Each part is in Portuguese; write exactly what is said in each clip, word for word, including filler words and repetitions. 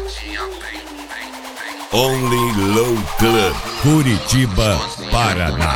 Only Low Club, Curitiba, Paraná.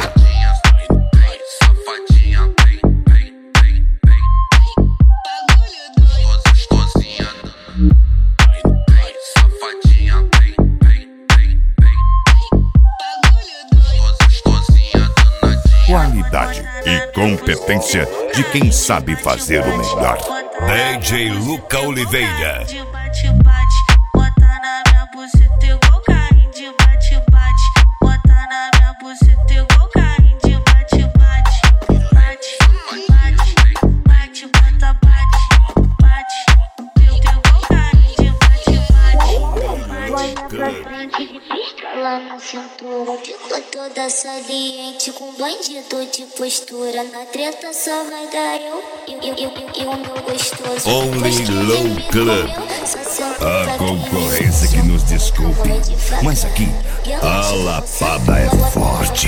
Qualidade e competência de quem sabe fazer o melhor. D J Luca Oliveira. De bate-bate, bota na minha buceta igual carrinho de bate-bate, bota na minha buceta igual carrinho de bate-bate, bate, bate, bate, bota, bate, bate, eu igual carrinho de bate-bate, bate. Lá na cintura, ficou toda saliente com bandido de postura. Na treta só vai dar eu e eu, eu, eu, eu, o meu gostoso. Only Low Club. A concorrência que nos desculpe, mas aqui a lapada é forte.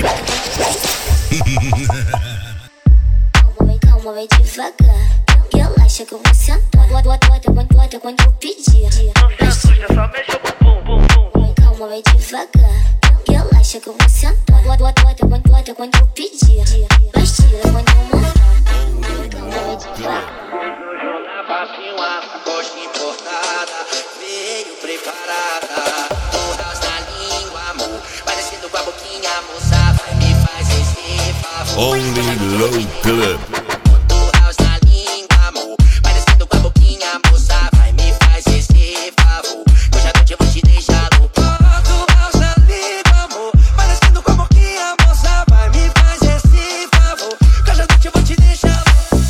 Calma, calma, vai devagar. Relaxa que eu vou sentar. Bota, bota, bota, bota quando eu pedir. Só mexe o bum, bum, bum. Calma, vai devagar. Relaxa que eu vou sentar. Bota, bota, bota, bota, bota quando eu pedir. Mas tira quando eu mandar. Calma, vai devagar. Uma coxa importada, veio preparada. Todas na língua, amor, parecendo com a boquinha, moça, vai me fazer esse favor. Only Low Club. Todas na língua, amor, parecendo com a boquinha, moça, vai me fazer esse favor. Hoje à noite eu vou te deixar louco. Todas na língua, amor, parecendo com a boquinha, moça, vai me fazer esse favor. Hoje à noite eu vou te deixar louco.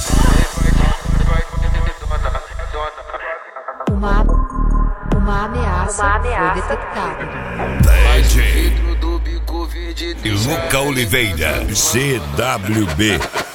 Uma, uma ameaça, uma ameaça foi detectada. D J Luca Oliveira, C W B.